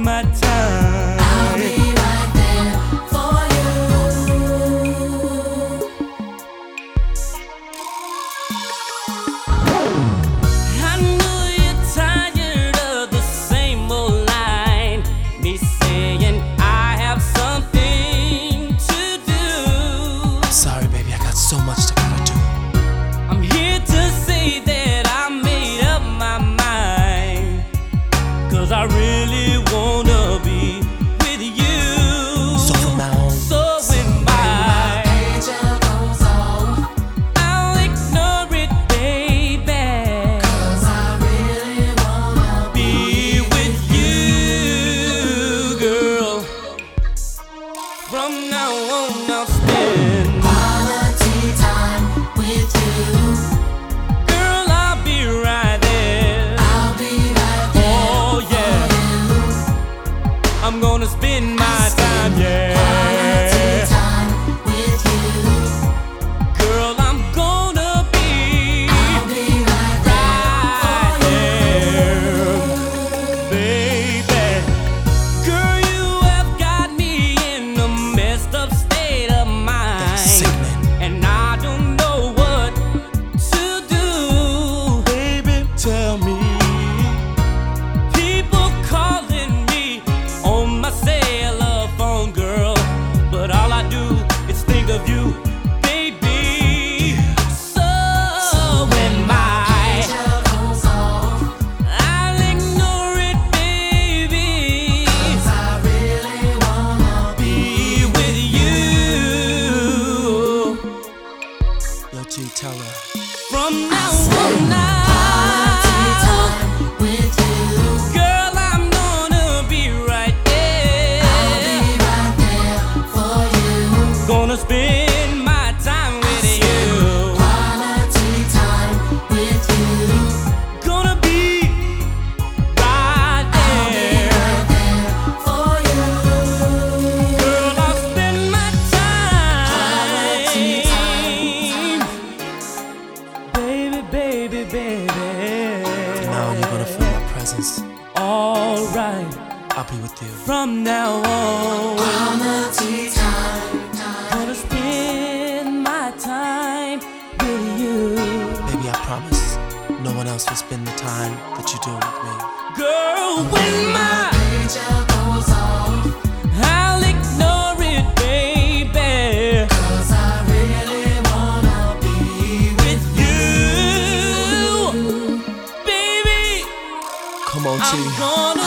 spend my time. I'll be right there for you. I know you're tired of the same old line, me saying I have something to do. Sorry, baby, I got so much to gotta do. I'm here to say that I made up my mind, 'cause I really wanna be with you. So from now on, So when my Pager goes off, I'll ignore it, baby, 'cause I really wanna be with you, girl. From now on I'll spend, quality time with you. girl, I'll be right there. I'll be right there Oh yeah, for you. I'm gonna spend my time, yeah. Quality time with you. Girl, I'm gonna be I'll be right there for there, baby. Girl, you have got me in a messed up state of mind, sickening. and I don't know what to do. Baby, tell me. People calling me on my cellular phone, girl, but all I do is think of you, baby. So when my pager goes off, I'll ignore it, baby, 'cause I really wanna be with you. Yo, G, tell her. From now on quality now, time with you. girl, I'm gonna be right there. I'll be right there for you. Gonna spend my time with you. Quality time with you. Gonna be right there. Right there for you. Girl, I'll spend my Quality time. Baby, baby, baby. Now you're gonna feel my presence. Alright, I'll be with you. from now on, Quality time. gonna spend my time with you. Baby, I promise no one else will spend the time that you do with me. Girl, when my Pager goes off, I'll ignore it, baby, 'cause I really wanna be with you, baby. Come on, G. I'm gonna